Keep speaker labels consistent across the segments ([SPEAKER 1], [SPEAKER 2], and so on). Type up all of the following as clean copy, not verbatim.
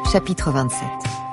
[SPEAKER 1] Chapitre 27.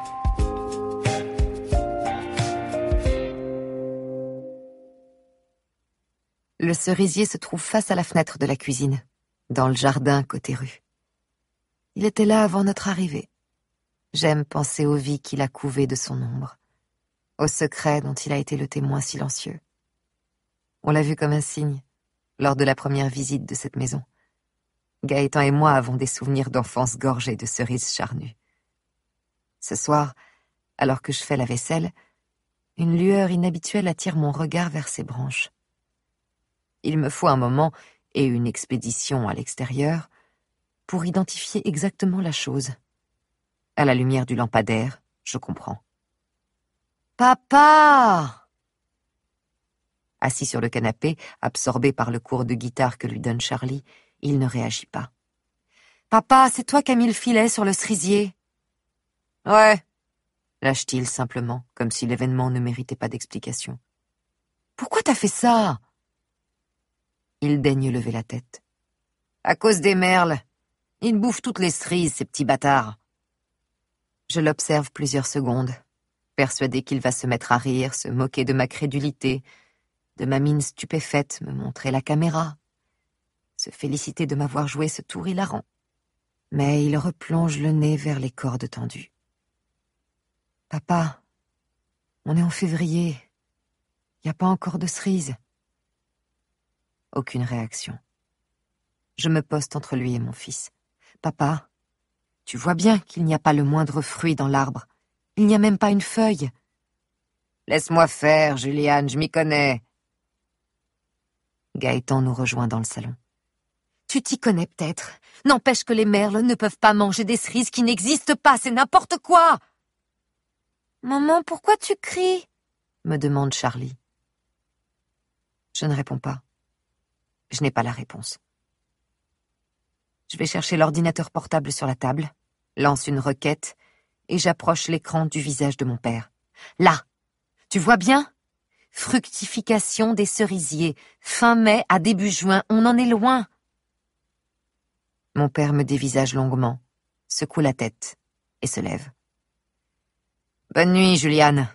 [SPEAKER 1] Le cerisier se trouve face à la fenêtre de la cuisine, dans le jardin côté rue. Il était là avant notre arrivée. J'aime penser aux vies qu'il a couvées de son ombre, aux secrets dont il a été le témoin silencieux. On l'a vu comme un signe, lors de la première visite de cette maison. Gaëtan et moi avons des souvenirs d'enfance gorgés de cerises charnues. Ce soir, alors que je fais la vaisselle, une lueur inhabituelle attire mon regard vers ces branches. Il me faut un moment et une expédition à l'extérieur pour identifier exactement la chose. À la lumière du lampadaire, je comprends. « Papa !» Assis sur le canapé, absorbé par le cours de guitare que lui donne Charlie, il ne réagit pas. « Papa, c'est toi qui as mis le filet sur le cerisier ?»« Ouais !» lâche-t-il simplement, comme si l'événement ne méritait pas d'explication. « Pourquoi t'as fait ça ?» Il daigne lever la tête. « À cause des merles. Ils bouffent toutes les cerises, ces petits bâtards. » Je l'observe plusieurs secondes, persuadé qu'il va se mettre à rire, se moquer de ma crédulité, de ma mine stupéfaite, me montrer la caméra, se féliciter de m'avoir joué ce tour hilarant. Mais il replonge le nez vers les cordes tendues. « Papa, on est en février. Y a pas encore de cerises. » Aucune réaction. Je me poste entre lui et mon fils. « Papa, tu vois bien qu'il n'y a pas le moindre fruit dans l'arbre. Il n'y a même pas une feuille. »« Laisse-moi faire, Juliane, je m'y connais. » Gaëtan nous rejoint dans le salon. « Tu t'y connais peut-être. N'empêche que les merles ne peuvent pas manger des cerises qui n'existent pas, c'est n'importe quoi !»« Maman, pourquoi tu cries ?» me demande Charlie. Je ne réponds pas. Je n'ai pas la réponse. Je vais chercher l'ordinateur portable sur la table, lance une requête et j'approche l'écran du visage de mon père. Là, tu vois bien ? Fructification des cerisiers, fin mai à début juin, on en est loin. Mon père me dévisage longuement, secoue la tête et se lève. Bonne nuit, Juliane.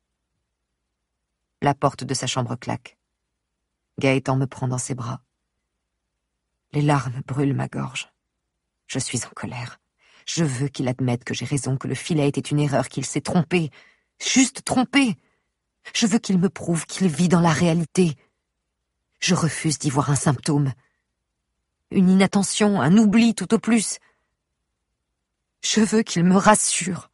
[SPEAKER 1] La porte de sa chambre claque. Gaëtan me prend dans ses bras. Les larmes brûlent ma gorge. Je suis en colère. Je veux qu'il admette que j'ai raison, que le filet était une erreur, qu'il s'est trompé. Juste trompé. Je veux qu'il me prouve qu'il vit dans la réalité. Je refuse d'y voir un symptôme. Une inattention, un oubli tout au plus. Je veux qu'il me rassure.